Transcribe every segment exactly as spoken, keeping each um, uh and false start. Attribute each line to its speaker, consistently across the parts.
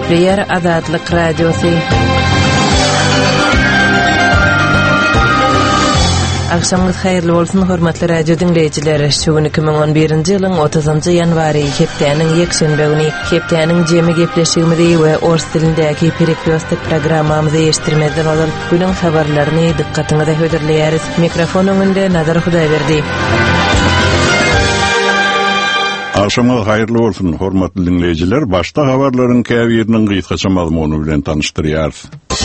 Speaker 1: Gepleyer Azadlyk Radiosu. Akşamınız hayırlı olsun hormatly radio dinleyijileri. Şugun iki bin on birinji ýylyň otuzynjy ýanwary hepdeniň ýekşenbe güni hepdeniň jemi gepleşigimizi we ors dilindäki periodistik programmamyzy eşitdirmeden bolan günüň habarlaryny dikkatiňize höderleýäris. Mikrofon öňünde Nazar Hudaýberdi.
Speaker 2: Akşamınız hayırlı olsun hormatly dinleyijiler. Başta habarlaryň käbiriniň gysgaça mazmuny bilen tanıştyrýarys.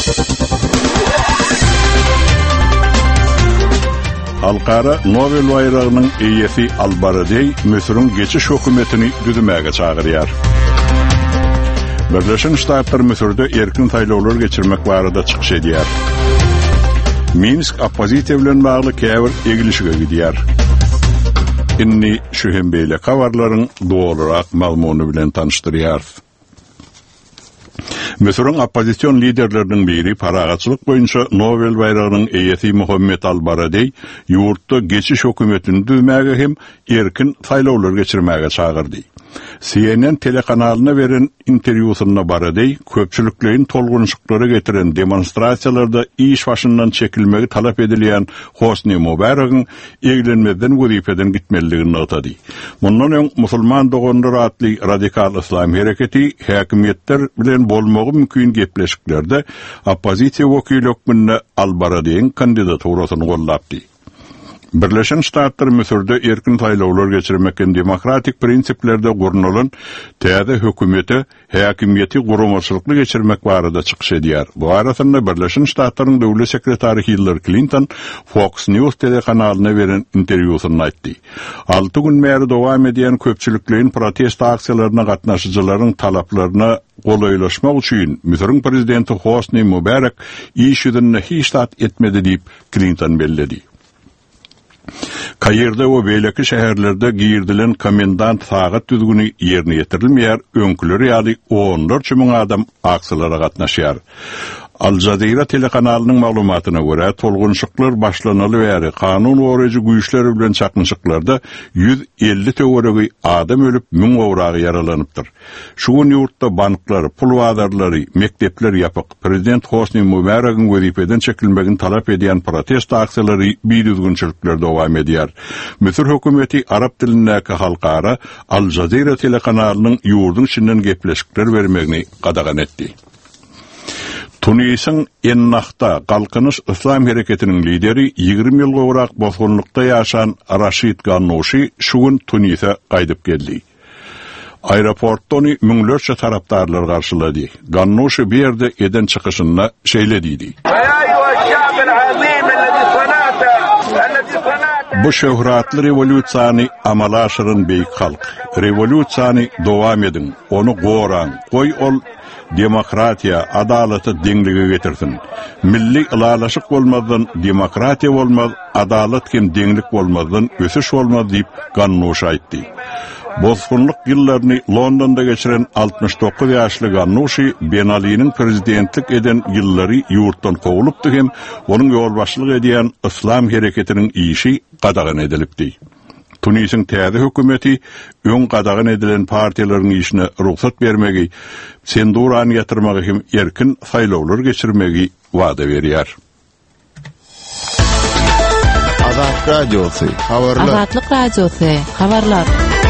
Speaker 2: Halkara Nobel bayragynyň eýesi Al-Baradei Mösürüň geçiş hökümetini düzümäge çagyrýar. Birleşen Ştatlar Mösürde erkin saýlawlar geçirmek barada çykyş edýär. Minsk oppozisiýa bilen bagly käbir egilişige gidýär. Inni şu hem beýle habarlaryň dogrurak mazmuny bilen tanıştyrýar. Mösürüň oppozisiýon liderleriniň biri paragaçylyk boýunça Nobel bayragynyň eýesi Muhammed Al-Baradei ýurtda geçiş hökümetini düzmäge hem erkin saýlawlar geçirmäge çagyrdy. C N N telekanalyna beren interwýusynda Baradei köpçüliklerin tolgunçyklary getiren demonstrasiýalarda iş başyndan çekilmegi talap edilýän Hosni Mubarak'yň eglenmeden wezipeden gitmeligini atady. Mundan öň musulman dogonlar atly radikal islam hereketi häkimetler bilen bolmagy mümkin gepleşiklerde oppozisiýa wekilliklerine Al-Baradei'ň kandidaturasyny gollapdy. Birleşen Ştatlar Mösürde erkin saýlawlar geçirmekden demokratik prinsiplerde gurnulan täze hökümeti häkimiýeti guramaçylykly geçirmek barada çykyş edýär. Bu arasynda Birleşen Ştatlaryň döwlet sekretary Hillary Clinton Fox News telekanalyna beren interwýusynda aýtdy. Alty gün märi dowam edýän köpçüliklerin protest aksiýalaryna gatnaşyjylaryň talaplaryna golaýlaşmak üçin Mösürüň prezidenti Hosni Mubarak iş ýüzüne hiç tat etmedi diýip Clinton belledi. Kaýerде we beýleki şäherlerde giýirdilen komendant sagat düzgüni ýerine ýetirilmeýär, öňküleri ýaly onlarça müň adam aksiýalara gatnaşýar. Al Jazeera telekanalynyň maglumatyna görä, tolgunçyklar başlanaly bäri kanun goraýjy güýçler bilen çakmyşyklarda yüz elli töweregi adam ölüp müň gowragy yaralanypdyr. Şu gün ýurtda banklar, pul wadarlary, mektepler ýapyk. Prezident Hosni Mubarak'yň wezipeden çekilmegini talap edýän protest aksiýalary bir düzgünçilikler dowam edýär. Mösür hökümeti arab dilindäki halkara Al Jazeera telekanalynyň ýurdun içinden gepleşikler bermegini gadagan etdi. Tunisyň Ennahda Galkynyş İslam hereketiniň lideri ýygrimi ýyl gowrak bozgunlukda ýaşan Rashid Ghannouchi şu gün Tunisa gaýdyp geldi. Aeroportdan müňlerçe tarapdarlar garşylady. Ghannouchi bir ýerde eden çykyşyna şeýlediydi. Bu şöhratly revolýusiýany amala aşyryn beýik halk. Revolýusiýany dowam edin, onu goran, goý ol demokratiya, adalaty deňlige getirsin. Milli ılalaşyk bolmadan demokratiya bolmaz, adalat kim deňlik bolmadan ösüş bolmaz diýip Ghannouchi aýtdy. Bozgunluk ýyllaryny Londonda geçiren altmış dokuz ýaşly Ghannouchi Ben Ali'niň prezidentlik eden ýyllary ýurtdan kowulypdy hem onuň ýolbaşçylyk edýän islam hereketiniň işi gadagan edilipdi. Tunisyň täze hökümeti öň gadagan edilen partiýalaryň işine ruhsat bermegi, sendurany ýatyrmagy hem erkin saýlawlar geçirmegi wada berýär.
Speaker 3: Azat Radiosu, habarlar.
Speaker 1: Azatlyk Radiosu, habarlar.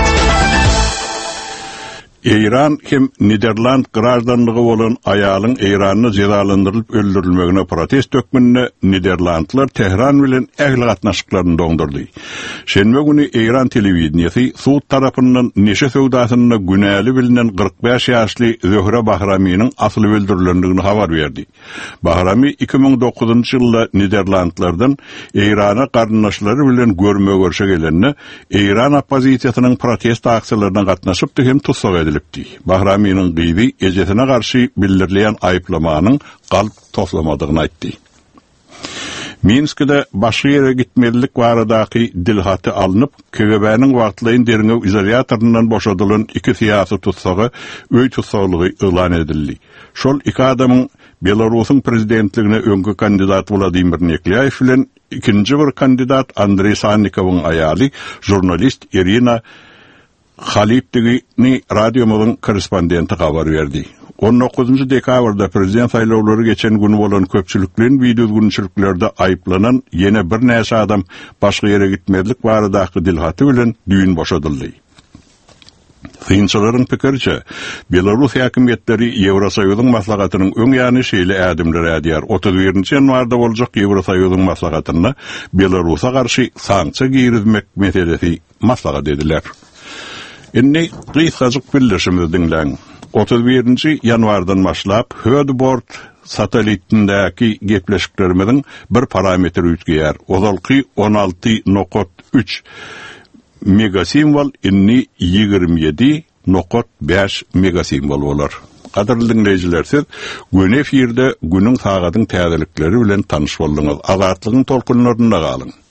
Speaker 2: İran hem Niderland garaşdanlygy bolan aýalyň Iranyny cezalandyrylyp öldürilmegine protest dökmenine Niderlandlar Tehran bilen ähli gatnaşyklaryny doňdurdy. Şenbe güni İran telewizionyasy Suud tarapyndan neşe söwdasyna günäli bilinen kırk beş ýaşly Zöhre Bahrami'niň asly öldürilendigini habar berdi. Bahrami iki bin dokuzunjy ýylda Niderlandlardan İrana garnaşlary bilen görme görşe gelenine İran oppozisiýasynyň protest aksiýalaryna gatnaşypdy hem tutsak edildi. Bahrami'nin gyýby ejesine garşy bildirilýän aýplamanyň galp toplamadygyny aýtdy. Minskde başga ýere gitmelilik baradaky dilhaty alınıp, K G B'niň wagtlaýyn derňew izolýatorundan boşadylan iki siýasy tutsagy öý tutsaglygy elan edildi. Şol iki adamyň Belarusyň prezidentligine öňkü kandidat Vladimir Neklyaev bilen ikinji bir kandidat Andrey Sannikowyň aýaly jurnalist Irina Halipdigini radyomalyň korrespondenti habar berdi. on dokuzuncu dekabrda prezident saýlawlary geçen günü bolan köpçülikliň video günçiliklerde aýplanan ýene bir näçe adam başga ýere gitmedlik baradaky dilhaty bilen düýün boşadyldy. Synçylaryň pikirçe, Belarus häkimetleri Ýewrosoýuzyň maslahatynyň öň ýany şeýle ädimler edýär. otuz birinji ýanwarda boljak Ýewrosoýuzyň maslahatyna Belarusa garşy sanksiýa girizmek meselesi maslahat ediler. Inni gysgaçyk birleşimini dinleň. otuz birinji ýanwardan başlap Hödbord satelitindäki gepleşiklerimiň bir parametri ütgeýär. Ozalky on alty nokta üç megasimbol inni ýigirmi ýedi nokta beş megasimbol bolar. Gaderly dinleýijiler, siz gün efirde günüň sagatyň täzelikleri bilen tanyş boldyňyz. Azatlygyň tolkunlarynda galyň.